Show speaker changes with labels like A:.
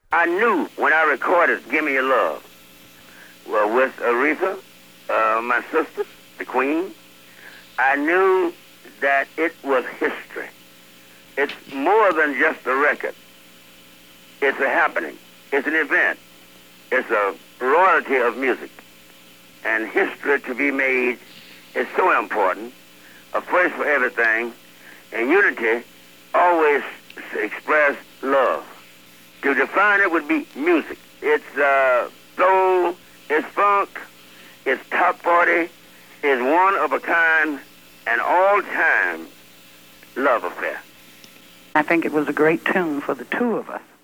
A: I knew when I recorded Give Me Your Love, well, with Aretha, my sister, the Queen, I knew that it was history. It's more than just a record. It's a happening. It's an event. It's a royalty of music. And history to be made is so important. A place for everything. And unity always express love. To define it would be music. It's soul, it's funk, it's top 40, it's one of a kind, an all-time love affair.
B: I think it was a great tune for the two of us.